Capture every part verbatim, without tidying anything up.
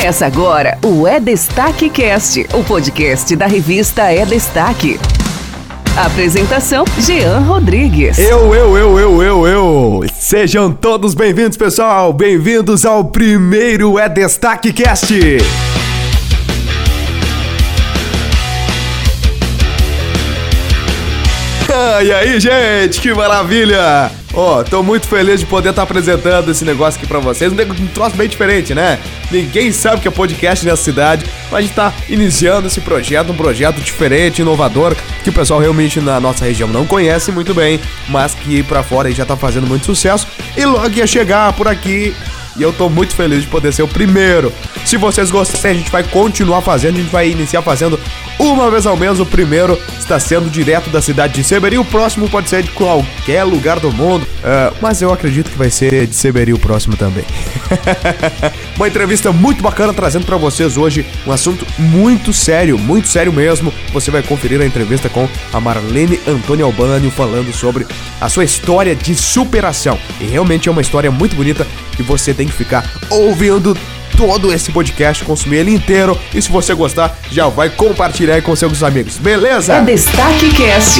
Começa agora o É Destaque Cast, o podcast da revista É Destaque. Apresentação, Jean Rodrigues. Eu, eu, eu, eu, eu, eu. Sejam todos bem-vindos, pessoal. Bem-vindos ao primeiro É Destaque Cast. Ah, e aí, gente, que maravilha! Ó, oh, tô muito feliz de poder estar apresentando esse negócio aqui pra vocês. Um, um troço bem diferente, né? Ninguém sabe o que é podcast nessa cidade, mas a gente tá iniciando esse projeto, um projeto diferente, inovador, que o pessoal realmente na nossa região não conhece muito bem, mas que pra fora já tá fazendo muito sucesso e logo ia chegar por aqui. E eu tô muito feliz de poder ser o primeiro. Se vocês gostarem, a gente vai continuar fazendo, a gente vai iniciar fazendo uma vez ao mês. O primeiro está sendo direto da cidade de Seberi, o próximo pode ser de qualquer lugar do mundo, uh, mas eu acredito que vai ser de Seberi o próximo também. Uma entrevista muito bacana trazendo pra vocês hoje um assunto muito sério, muito sério mesmo. Você vai conferir a entrevista com a Marlene Antônia Albânio falando sobre a sua história de superação. E realmente é uma história muito bonita que você tem que ficar ouvindo todo esse podcast, consumir ele inteiro. E se você gostar, já vai compartilhar aí com seus amigos, beleza? É Destaque Cast.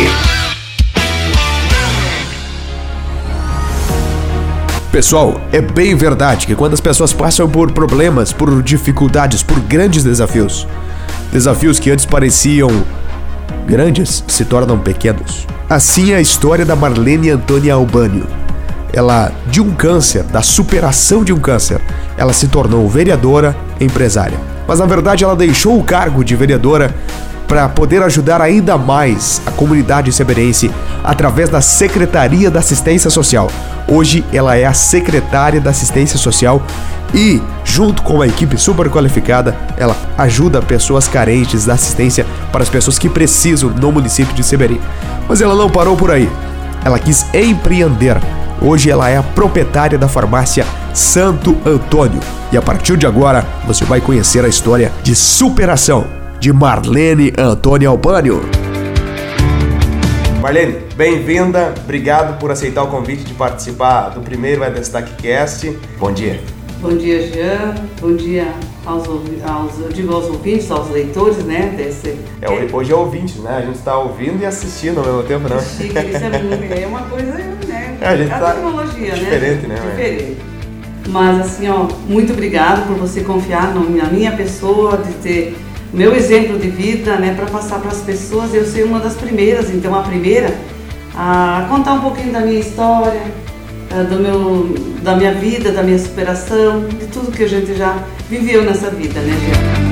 Pessoal, é bem verdade que quando as pessoas passam por problemas, por dificuldades, por grandes desafios, desafios que antes pareciam grandes se tornam pequenos. Assim é a história da Marlene Antônia Albânio. Ela, de um câncer, da superação de um câncer, ela se tornou vereadora, empresária. Mas na verdade ela deixou o cargo de vereadora para poder ajudar ainda mais a comunidade seberense através da Secretaria da Assistência Social. Hoje ela é a secretária da Assistência Social e, junto com uma equipe super qualificada, ela ajuda pessoas carentes da assistência para as pessoas que precisam no município de Seberi. Mas ela não parou por aí. Ela quis empreender. Hoje ela é a proprietária da farmácia Santo Antônio. E a partir de agora, você vai conhecer a história de superação de Marlene Antônia Albânio. Marlene, bem-vinda. Obrigado por aceitar o convite de participar do primeiro É Destaque Cast. Bom dia. Bom dia, Jean. Bom dia aos, aos, eu digo aos ouvintes, aos leitores, né? Desse... É, hoje é ouvinte, né? A gente está ouvindo e assistindo ao mesmo tempo, não? Chique, isso é, muito, é uma coisa, né? É, a gente a tá tecnologia, diferente, né? né? Diferente. Mas assim, ó, muito obrigado por você confiar no, na minha pessoa, de ter meu exemplo de vida, né? Para passar para as pessoas. Eu sei uma das primeiras, então a primeira, a contar um pouquinho da minha história, do meu, da minha vida, da minha superação, de tudo que a gente já viveu nessa vida, né, Jean?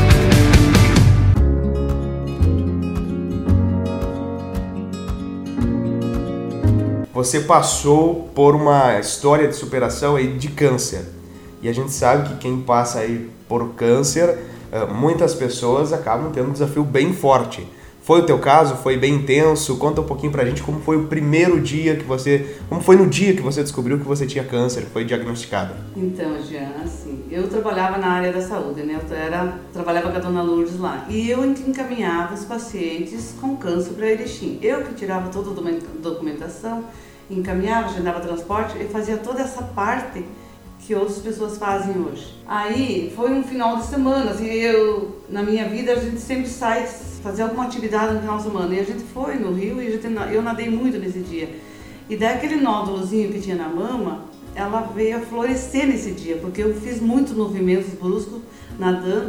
Você passou por uma história de superação aí de câncer. E a gente sabe que quem passa aí por câncer, muitas pessoas acabam tendo um desafio bem forte. Foi o teu caso? Foi bem intenso? Conta um pouquinho pra gente como foi o primeiro dia que você... Como foi no dia que você descobriu que você tinha câncer, foi diagnosticado? Então, Jean, assim, eu trabalhava na área da saúde, né? Eu era, trabalhava com a dona Lourdes lá. E eu encaminhava os pacientes com câncer para Erechim. Eu que tirava toda a documentação, encaminhava, agendava transporte e fazia toda essa parte que outras pessoas fazem hoje. Aí foi um final de semana, assim, eu, na minha vida a gente sempre sai fazer alguma atividade no final de semana, e a gente foi no rio e a gente, eu nadei muito nesse dia. E daí aquele nódulozinho que tinha na mama, ela veio a florescer nesse dia, porque eu fiz muitos movimentos bruscos nadando.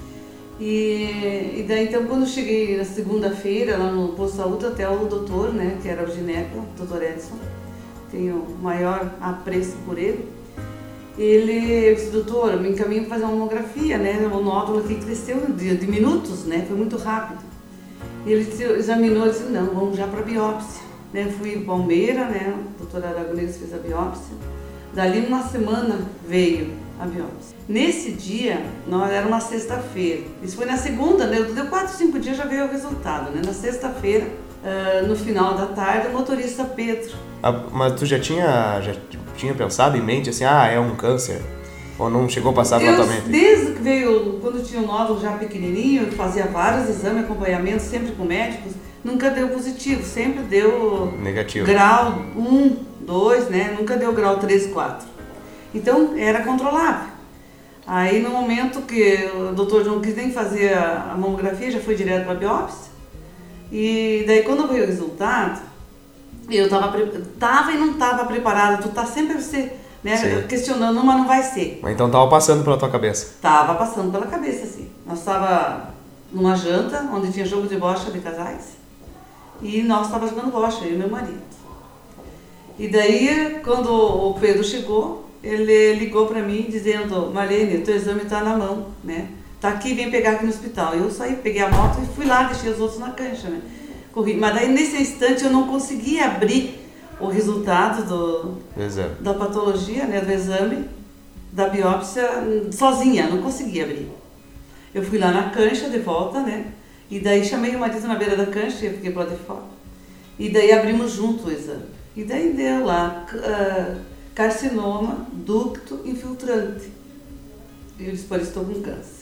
E, e daí então quando eu cheguei na segunda-feira lá no posto de saúde, até o doutor, né, que era o gineco, o doutor Edson, tenho maior apreço por ele. Ele disse, doutora, me encaminho para fazer uma mamografia, né? O nódulo aqui cresceu de, de minutos, né? Foi muito rápido. E ele examinou e disse, não, vamos já para a biópsia. Né? Fui bombeira, né? A doutora Aragonês fez a biópsia. Dali uma semana veio a biópsia. Nesse dia, nós, era uma sexta-feira. Isso foi na segunda, né? Deu quatro, cinco dias já veio o resultado, né? Na sexta-feira, uh, no final da tarde, o motorista Pedro. Ah, mas tu já tinha, já tinha pensado em mente assim, ah, é um câncer? Ou não chegou a passar pela tua mente? Desde que veio, quando tinha um nódulo já pequenininho, eu fazia vários exames, acompanhamentos, sempre com médicos, nunca deu positivo, sempre deu negativo. Grau um, dois, né? Nunca deu grau três, quatro. Então, era controlável. Aí no momento que o doutor não quis nem fazer a mamografia, já foi direto para a biópsia. E daí quando veio o resultado, eu estava tava e não estava preparada. Tu tá sempre você, né, questionando, mas não vai ser. Mas então tava passando pela tua cabeça? Tava passando pela cabeça, sim. Nós estava numa janta, onde tinha jogo de bocha de casais. E nós estávamos jogando bocha, eu e meu marido. E daí, quando o Pedro chegou, ele ligou para mim dizendo: Marlene, teu exame está na mão, né? Tá aqui, vem pegar aqui no hospital. Eu saí, peguei a moto e fui lá, deixei os outros na cancha, né? Corri. Mas daí, nesse instante, eu não consegui abrir o resultado do, exame. da patologia, né? Do exame, da biópsia, sozinha, não consegui abrir. Eu fui lá na cancha de volta, né? E daí chamei o marido na beira da cancha, eu fiquei pro lado de fora. E daí abrimos junto o exame. E daí deu lá uh, carcinoma ducto infiltrante. E eu disse, por isso estou com câncer.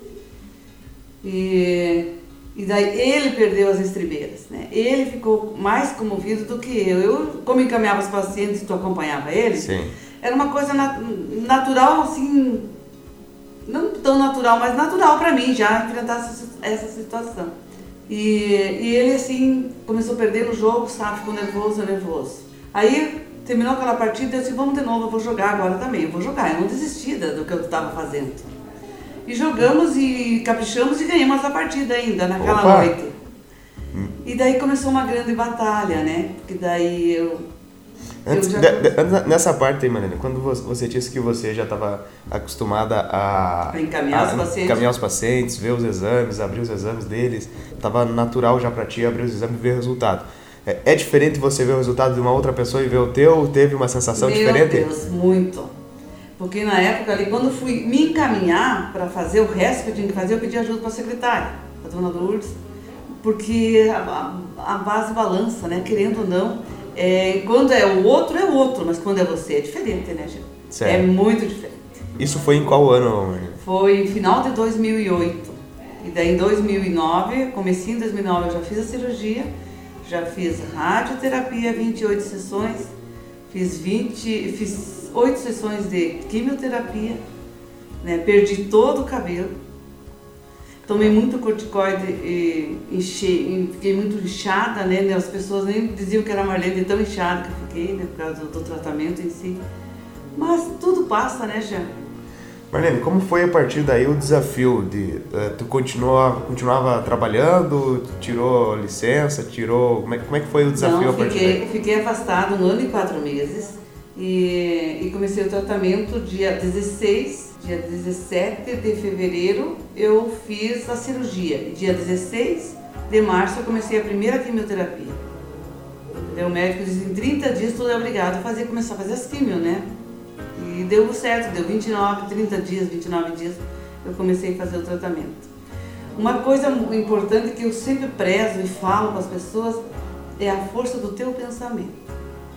E, e daí ele perdeu as estribeiras, né? Ele ficou mais comovido do que eu. Eu, como encaminhava os pacientes e tu acompanhava ele, sim, era uma coisa nat natural, assim, não tão natural, mas natural para mim já enfrentar essa, essa situação. E, e ele, assim, começou a perder no jogo, sabe? Ficou nervoso, nervoso. Aí terminou aquela partida e eu disse, vamos de novo, eu vou jogar agora também, eu vou jogar. Eu não desisti do que eu estava fazendo. E jogamos e caprichamos e ganhamos a partida ainda, naquela Opa. noite. E daí começou uma grande batalha, né? Porque daí eu... Antes, eu já... de, de, nessa parte aí, Marlene, quando você, você disse que você já estava acostumada a, a, encaminhar, a os pacientes. encaminhar os pacientes, ver os exames, abrir os exames deles, estava natural já para ti abrir os exames e ver o resultado. É, é diferente você ver o resultado de uma outra pessoa e ver o teu? Teve uma sensação Meu diferente? Meu Deus, muito. Porque na época ali, quando fui me encaminhar para fazer o resto que eu tinha que fazer, eu pedi ajuda para a secretária, a dona Lourdes, porque a, a, a base balança, né? Querendo ou não, é, quando é o outro, é o outro, mas quando é você, é diferente, né, gente? Certo. É muito diferente. Isso foi em qual ano, Marlene? Foi em final de dois mil e oito. E daí em dois mil e nove, comecinho em dois mil e nove, eu já fiz a cirurgia, já fiz radioterapia, vinte e oito sessões, fiz vinte, fiz oito sessões de quimioterapia, né? Perdi todo o cabelo, tomei muito corticoide e enchei, fiquei muito inchada, né? As pessoas nem diziam que era Marlene de tão inchada que eu fiquei, né? Por causa do, do tratamento em si. Mas tudo passa, né, Jean? Marlene, como foi a partir daí o desafio de uh, tu continuava, continuava trabalhando, tirou licença, tirou, como é, como é que foi o desafio Não, a partir fiquei, daí? Fiquei afastada um ano e quatro meses e, e comecei o tratamento dia dezesseis, dia dezessete de fevereiro eu fiz a cirurgia e dia dezesseis de março eu comecei a primeira quimioterapia. O médico disse, em trinta dias tu é obrigado a fazer, começar a fazer as quimio, né? E deu certo, deu vinte e nove, trinta dias, vinte e nove dias, eu comecei a fazer o tratamento. Uma coisa importante que eu sempre prezo e falo para as pessoas é a força do teu pensamento.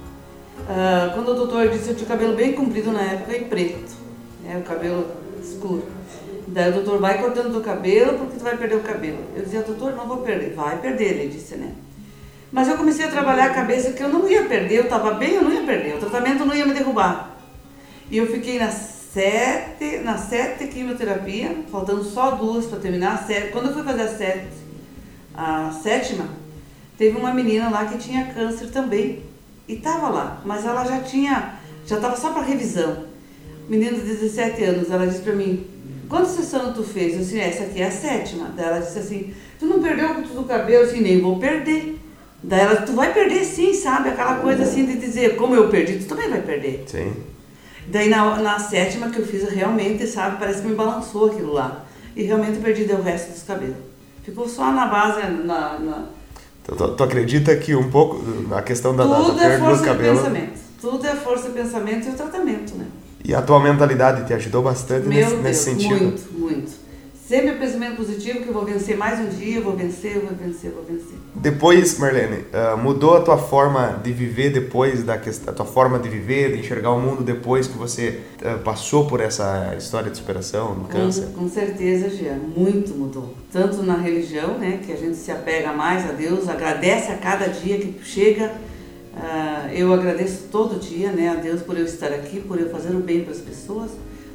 Ah, quando o doutor disse, eu tinha o cabelo bem comprido na época e preto, né, o cabelo escuro. Daí o doutor, vai cortando o cabelo porque tu vai perder o cabelo. Eu dizia, doutor, não vou perder. Vai perder, ele disse, né? Mas eu comecei a trabalhar a cabeça que eu não ia perder, eu estava bem, eu não ia perder, o tratamento não ia me derrubar. E eu fiquei na sete, na sete quimioterapia, faltando só duas para terminar a sete. Quando eu fui fazer a sete, a sétima, teve uma menina lá que tinha câncer também. E estava lá, mas ela já tinha, já estava só para revisão. Menina de dezessete anos, ela disse para mim, quantas sessões tu fez? Eu disse, essa aqui é a sétima. Daí ela disse assim, tu não perdeu tudo o cabelo? Eu disse, nem vou perder. Daí ela, tu vai perder sim, sabe? Aquela coisa assim de dizer, como eu perdi, tu também vai perder. Sim. Daí na, na sétima que eu fiz, realmente, sabe, parece que me balançou aquilo lá. E realmente perdi o resto dos cabelos. Ficou só na base, na... na... Tu, tu, tu acredita que um pouco, na questão da, Tudo da, da perda é dos força cabelos... de pensamento. Tudo é força de pensamento e o tratamento, né? E a tua mentalidade te ajudou bastante Meu nesse, Deus, nesse sentido? muito, muito. Sempre o pensamento positivo que eu vou vencer mais um dia, eu vou vencer, eu vou vencer, eu vou vencer. Depois, Marlene, uh, mudou a tua forma de viver depois da questão, a tua forma de viver, de enxergar o mundo depois que você uh, passou por essa história de superação do câncer? Com, com certeza, Jean, muito mudou. Tanto na religião, né, que a gente se apega mais a Deus, agradece a cada dia que chega. Uh, eu agradeço todo dia, né, a Deus por eu estar aqui, por eu fazer o bem para as pessoas,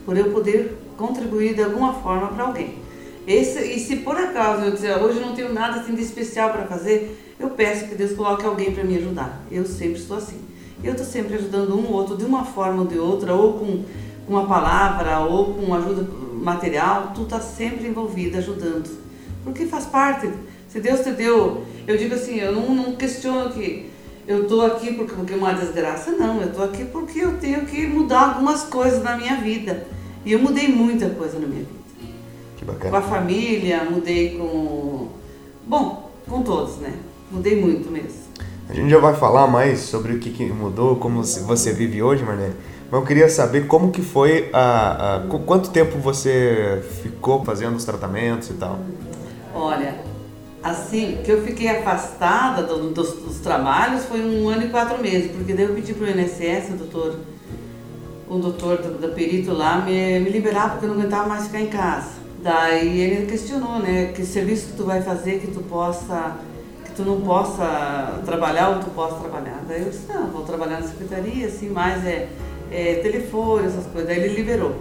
por eu poder contribuir de alguma forma para alguém. Esse, e se por acaso eu dizer, hoje eu não tenho nada assim de especial para fazer, eu peço que Deus coloque alguém para me ajudar. Eu sempre estou assim. Eu estou sempre ajudando um ou outro de uma forma ou de outra, ou com uma palavra, ou com ajuda material. Tu está sempre envolvida, ajudando. Porque faz parte. Se Deus te deu, eu digo assim, eu não, não questiono que eu estou aqui porque, porque é uma desgraça, não. Eu estou aqui porque eu tenho que mudar algumas coisas na minha vida. E eu mudei muita coisa na minha vida. Que bacana. Com a família, mudei com... Bom, com todos, né? Mudei muito mesmo. A gente já vai falar mais sobre o que, que mudou, como você vive hoje, Marlene. Mas eu queria saber como que foi, a, a, quanto tempo você ficou fazendo os tratamentos e tal? Olha, assim, que eu fiquei afastada do, dos, dos trabalhos foi um ano e quatro meses, porque daí eu pedi para o I N S S, o doutor, o doutor do, do perito lá, me, me liberar, porque eu não aguentava mais ficar em casa. Daí ele questionou, né, que serviço que tu vai fazer que tu possa... tu não possa trabalhar ou tu possa trabalhar. Daí eu disse, não, vou trabalhar na secretaria, assim, mais é, é telefone, essas coisas. Daí ele liberou.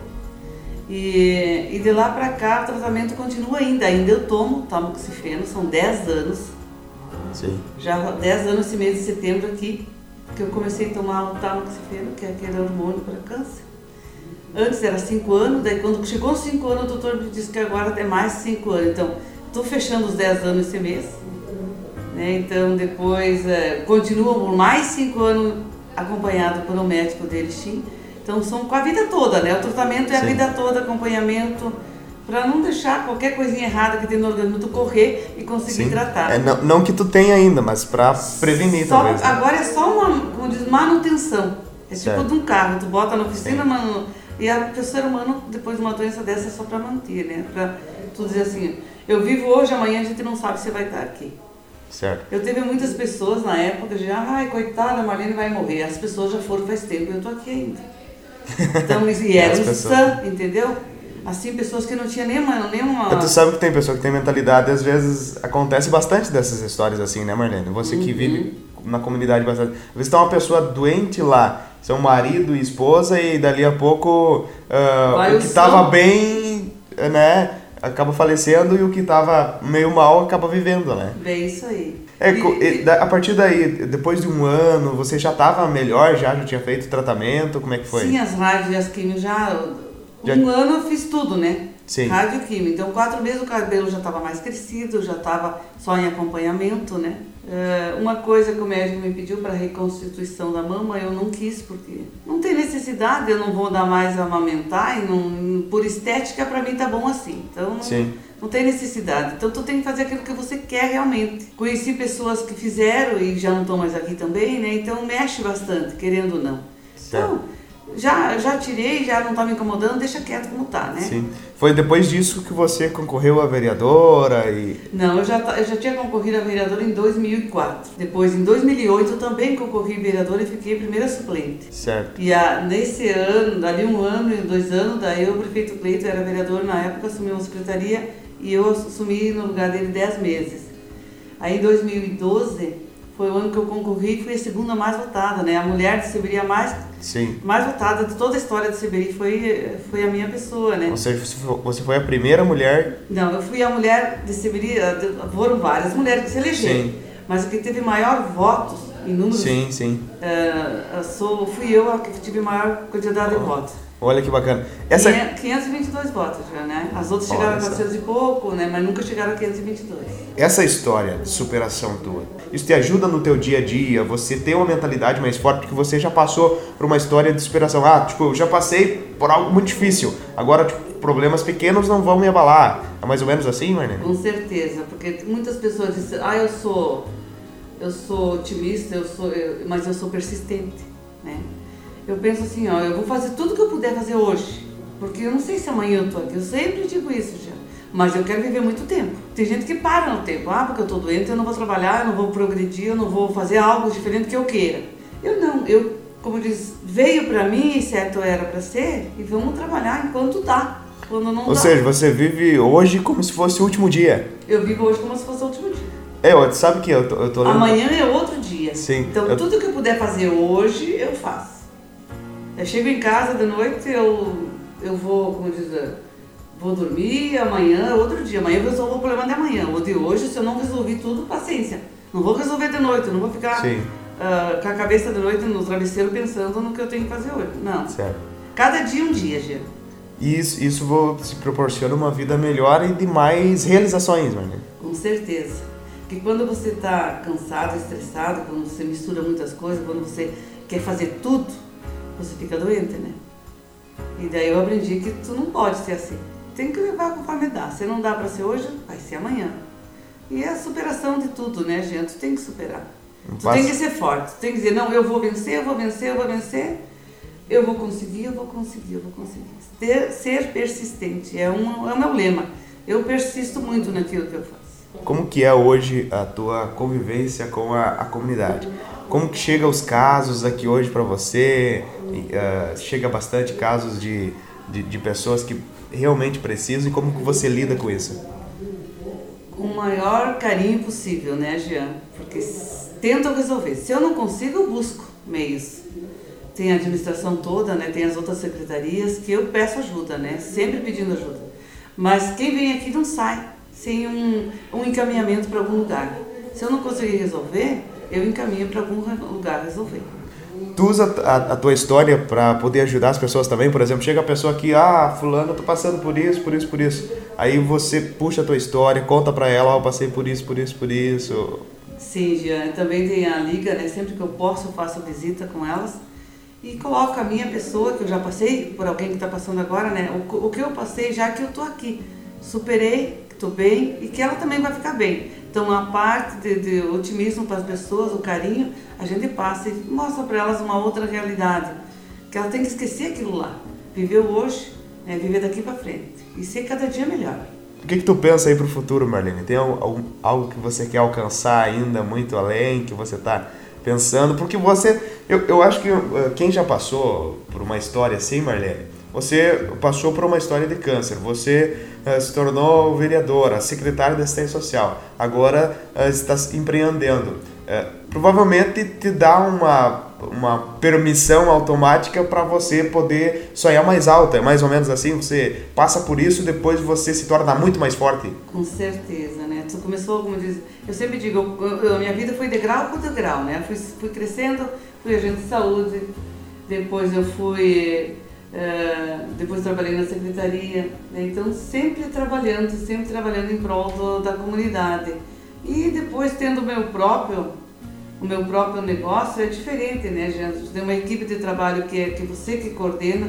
E, e de lá pra cá o tratamento continua ainda. Ainda eu tomo tamoxifeno, são dez anos. Sim. Já dez anos esse mês de setembro aqui, que eu comecei a tomar o tamoxifeno, que é aquele hormônio para câncer. Antes era cinco anos, daí quando chegou aos cinco anos o doutor me disse que agora é mais cinco anos. Então, estou fechando os dez anos esse mês. Né? Então depois é, continua por mais cinco anos acompanhado por um médico de Erechim. Então são com a vida toda, né? O tratamento é Sim. a vida toda, acompanhamento, para não deixar qualquer coisinha errada que tem no organismo tu correr e conseguir Sim. tratar. É, não, não que tu tenha ainda, mas para prevenir só, talvez. Né? Agora é só uma, como diz, manutenção. É certo. Tipo de um carro, tu bota na oficina, manu, e a, o ser humano depois de uma doença dessa é só para manter, né? Para tu dizer assim, eu vivo hoje, amanhã a gente não sabe se vai estar aqui. Certo. Eu teve muitas pessoas na época já, ai, coitada, a Marlene vai morrer. As pessoas já foram faz tempo, eu tô aqui ainda. Então, e eram sã, entendeu? Assim, pessoas que não tinham nenhuma... nenhuma... Tu sabe que tem pessoa que tem mentalidade, às vezes acontece bastante dessas histórias assim, né, Marlene? Você que uhum. vive na comunidade bastante. Às vezes tá uma pessoa doente lá, seu marido e esposa, e dali a pouco uh, o que tava bem, né... acaba falecendo e o que estava meio mal acaba vivendo, né? É isso aí. É, e, e, a partir daí, depois de um ano, você já estava melhor, já, já tinha feito tratamento, como é que foi? Sim, as rádios e as químio já... já... Um ano eu fiz tudo, né? Sim. Rádio e químio. Então, quatro meses o cabelo já estava mais crescido, já estava só em acompanhamento, né? Uh, uma coisa que o médico me pediu para reconstituição da mama, eu não quis, porque não tem necessidade, eu não vou dar mais a amamentar, e não, por estética para mim tá bom assim. Então, Sim. não tem necessidade. Então, tu tem que fazer aquilo que você quer realmente. Conheci pessoas que fizeram e já não estão mais aqui também, né? Então, mexe bastante, querendo ou não. Certo. Então, já, já tirei, já não está me incomodando, deixa quieto como tá, né? Sim. Foi depois disso que você concorreu a vereadora e... Não, eu já, eu já tinha concorrido a vereadora em dois mil e quatro. Depois, em dois mil e oito, eu também concorri a vereadora e fiquei primeira suplente. Certo. E a, nesse ano, dali um ano e dois anos, daí o prefeito Cleito era vereador na época, assumiu uma secretaria e eu assumi no lugar dele dez meses. Aí em dois mil e doze... foi o ano que eu concorri e fui a segunda mais votada, né? A mulher de Seberi a mais, Sim. mais votada de toda a história de Seberi foi, foi a minha pessoa, né? Ou seja, você foi a primeira mulher... Não, eu fui a mulher de Seberi, foram várias mulheres que se elegeram, sim. Mas a que teve maior votos em números... Sim, sim. Uh, sou, fui eu a que tive maior quantidade oh. de votos. Olha que bacana. Essa... quinhentos e vinte e dois votos já, né? As outras chegaram Olha a quatrocentos e pouco, né? Mas nunca chegaram a quinhentos e vinte e dois. Essa história de superação tua, isso te ajuda no teu dia a dia? Você tem uma mentalidade mais forte porque você já passou por uma história de superação. Ah, tipo, eu já passei por algo muito difícil. Agora, tipo, problemas pequenos não vão me abalar. É mais ou menos assim, Marlene? Com certeza, porque muitas pessoas dizem, ah, eu sou, eu sou otimista, eu sou, eu, mas eu sou persistente, né? Eu penso assim, ó, eu vou fazer tudo que eu puder fazer hoje, porque eu não sei se amanhã eu tô aqui, eu sempre digo isso já, mas eu quero viver muito tempo. Tem gente que para no tempo, ah, porque eu tô doente, eu não vou trabalhar, eu não vou progredir, eu não vou fazer algo diferente que eu queira. Eu não, eu, como diz, veio pra mim, certo era pra ser, e vamos trabalhar enquanto dá, quando não dá. Ou seja, você vive hoje como se fosse o último dia. Eu vivo hoje como se fosse o último dia. É, ó, sabe que eu tô, eu tô lendo... Amanhã é outro dia. Sim. Então eu... tudo que eu puder fazer hoje, eu faço. Eu chego em casa de noite, eu, eu vou, como diz, vou dormir amanhã, outro dia, amanhã eu resolvo o problema de amanhã. O de hoje, se eu não resolvi tudo, paciência. Não vou resolver de noite, não vou ficar uh, com a cabeça de noite no travesseiro pensando no que eu tenho que fazer hoje. Não. Certo. Cada dia um dia, Gia. E isso, isso te proporciona uma vida melhor e de mais realizações, Marlene. Com certeza. Porque quando você está cansado, estressado, quando você mistura muitas coisas, quando você quer fazer tudo, você fica doente, né? E daí eu aprendi que tu não pode ser assim. Tem que levar conforme dá. Se não dá para ser hoje, vai ser amanhã. E é a superação de tudo, né, gente? Tu tem que superar. Tu Mas... tem que ser forte. Tu tem que dizer, não, eu vou vencer, eu vou vencer, eu vou vencer. Eu vou conseguir, eu vou conseguir, eu vou conseguir. Ter, ser persistente é, um, é o meu lema. Eu persisto muito naquilo que eu faço. Como que é hoje a tua convivência com a, a comunidade? Como que chega os casos aqui hoje para você? Uh, chega bastante casos de, de, de pessoas que realmente precisam e como que você lida com isso? Com o maior carinho possível, né, Jean? Porque tento resolver. Se eu não consigo, eu busco meios. Tem a administração toda, né? Tem as outras secretarias que eu peço ajuda, né? Sempre pedindo ajuda. Mas quem vem aqui não sai sem um, um encaminhamento para algum lugar. Se eu não conseguir resolver, eu encaminho para algum lugar resolver. Tu usa a, a tua história para poder ajudar as pessoas também? Por exemplo, chega a pessoa aqui, ah, fulano, eu tô passando por isso, por isso, por isso. Aí você puxa a tua história, conta para ela, ah, eu passei por isso, por isso, por isso. Sim, Jean, também tem a liga, né? Sempre que eu posso, eu faço visita com elas. E coloco a minha pessoa, que eu já passei, por alguém que está passando agora, né? O, o que eu passei, já que eu tô aqui. Superei, estou bem e que ela também vai ficar bem. Então, a parte de, de otimismo para as pessoas, o carinho, a gente passa e mostra para elas uma outra realidade. Que ela tem que esquecer aquilo lá. Viver hoje, né? Viver daqui para frente. E ser cada dia melhor. O que que tu pensa aí para o futuro, Marlene? Tem algo, algo que você quer alcançar ainda muito além, que você está pensando? Porque você, eu, eu acho que quem já passou por uma história assim, Marlene, você passou por uma história de câncer, você uh, se tornou vereadora, secretária de assistência social, agora uh, está empreendendo. Uh, provavelmente te dá uma, uma permissão automática para você poder sonhar mais alto, é mais ou menos assim, você passa por isso, depois você se torna muito mais forte. Com certeza, né? Tu começou, como diz, eu sempre digo, eu, eu, minha vida foi degrau por degrau, né? Fui, fui crescendo, fui agente de saúde, depois eu fui... Uh, depois trabalhei na secretaria, né? Então sempre trabalhando, sempre trabalhando em prol do, da comunidade. E depois tendo o meu próprio, o meu próprio negócio é diferente, né, gente? Tem uma equipe de trabalho que é que você que coordena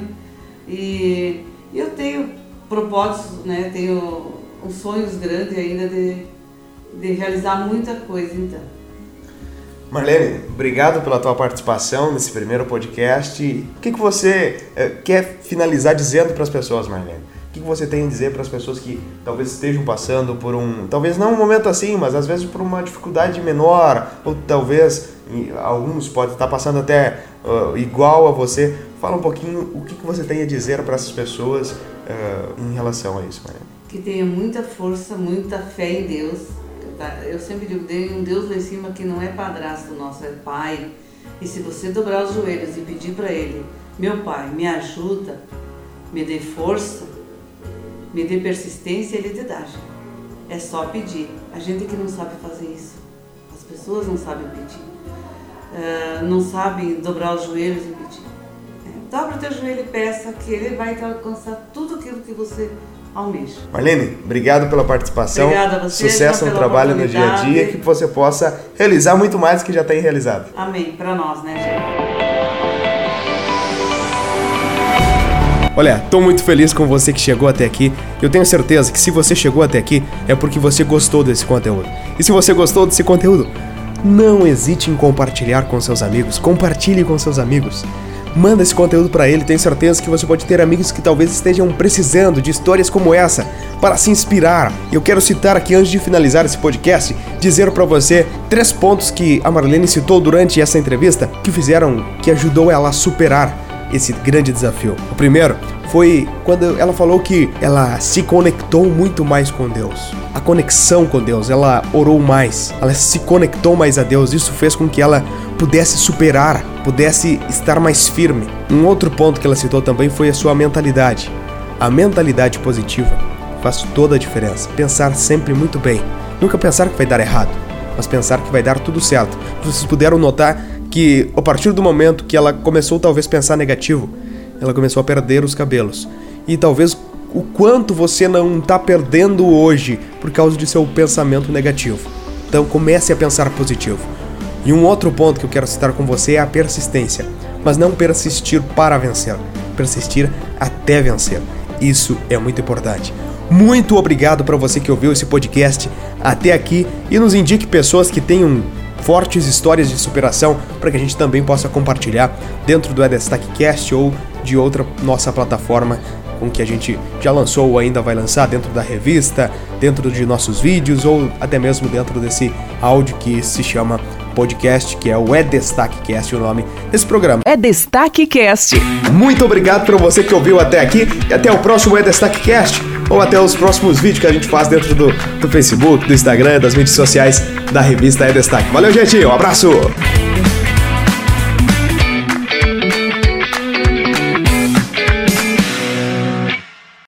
e eu tenho propósitos, né? Tenho uns sonhos grandes ainda de, de realizar muita coisa, então. Marlene, obrigado pela tua participação nesse primeiro podcast. O que, que você eh, quer finalizar dizendo para as pessoas, Marlene? O que, que você tem a dizer para as pessoas que talvez estejam passando por um... Talvez não um momento assim, mas às vezes por uma dificuldade menor, ou talvez alguns podem estar passando até uh, igual a você. Fala um pouquinho o que, que você tem a dizer para essas pessoas uh, em relação a isso, Marlene. Que tenha muita força, muita fé em Deus. Eu sempre digo, tem um Deus lá em cima que não é padrasto nosso, é pai. E se você dobrar os joelhos e pedir para Ele, meu Pai, me ajuda, me dê força, me dê persistência, Ele te dá. É só pedir. A gente que não sabe fazer isso, as pessoas não sabem pedir, uh, não sabem dobrar os joelhos e pedir. É, dobra o teu joelho e peça que Ele vai te alcançar tudo aquilo que você almeja. Marlene, obrigado pela participação. Obrigada a você. Sucesso no trabalho no dia a dia, que você possa realizar muito mais do que já tem realizado. Amém, para nós, né, gente? Olha, estou muito feliz com você que chegou até aqui. Eu tenho certeza que se você chegou até aqui é porque você gostou desse conteúdo. E se você gostou desse conteúdo, não hesite em compartilhar com seus amigos. Compartilhe com seus amigos. Manda esse conteúdo para ele, tenho certeza que você pode ter amigos que talvez estejam precisando de histórias como essa para se inspirar. Eu quero citar aqui, antes de finalizar esse podcast, dizer para você três pontos que a Marlene citou durante essa entrevista que fizeram, que ajudou ela a superar esse grande desafio. O primeiro foi quando ela falou que ela se conectou muito mais com Deus. A conexão com Deus, ela orou mais, ela se conectou mais a Deus. Isso fez com que ela pudesse superar, pudesse estar mais firme. Um outro ponto que ela citou também foi a sua mentalidade. A mentalidade positiva faz toda a diferença. Pensar sempre muito bem. Nunca pensar que vai dar errado, mas pensar que vai dar tudo certo. Vocês puderam notar que a partir do momento que ela começou talvez a pensar negativo, ela começou a perder os cabelos. E talvez o quanto você não está perdendo hoje por causa de seu pensamento negativo. Então comece a pensar positivo. E um outro ponto que eu quero citar com você é a persistência. Mas não persistir para vencer, persistir até vencer. Isso é muito importante. Muito obrigado para você que ouviu esse podcast até aqui e nos indique pessoas que tenham fortes histórias de superação para que a gente também possa compartilhar dentro do É Destaque Cast ou de outra nossa plataforma com que a gente já lançou ou ainda vai lançar, dentro da revista, dentro de nossos vídeos ou até mesmo dentro desse áudio que se chama podcast, que é o É Destaque Cast, o nome desse programa. É Destaque Cast. Muito obrigado para você que ouviu até aqui e até o próximo É Destaque Cast ou até os próximos vídeos que a gente faz dentro do, do Facebook, do Instagram, das mídias sociais da revista É Destaque. Valeu, gente, um abraço!